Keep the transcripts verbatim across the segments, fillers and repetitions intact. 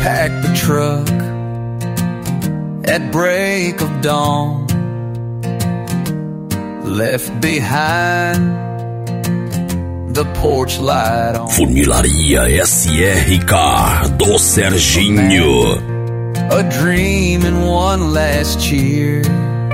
packed the truck at break of dawn, left behind the porch light on. Funilaria S R K do Serginho. A dream and one last cheer,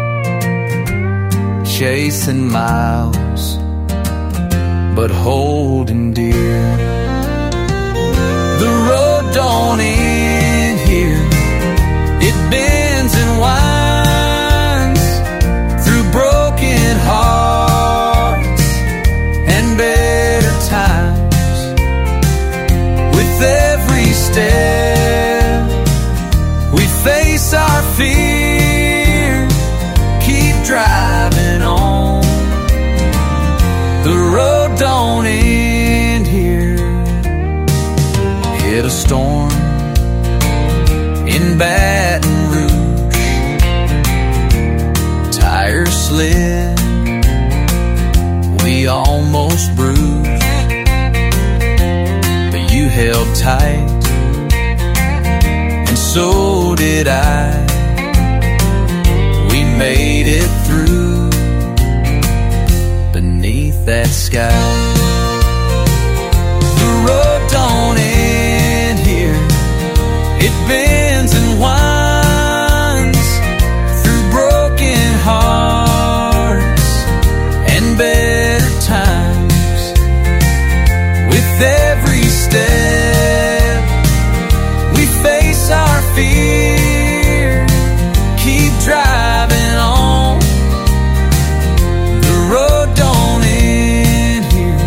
chasing miles, but holding dear. The road don't end here, it bends and winds through broken hearts and better times. With every step we face our fear, keep driving on. The road don't end here. Hit a storm in Baton Rouge, tires slid, we almost bruised, but you held tight, and so did I. We made it through beneath that sky. The road don't end here, it bends and winds through broken hearts and better times. With every step we face our fear, keep driving on. The road don't end here.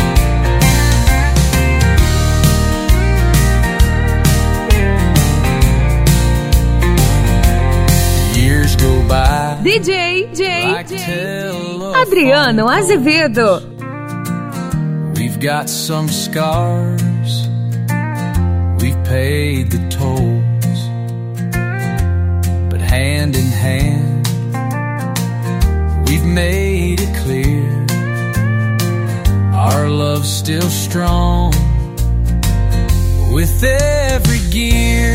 Years go by. D J, J, like Adriano Azevedo. We've got some scars, we've paid the tolls, but hand in hand we've made it clear our love's still strong with every gear.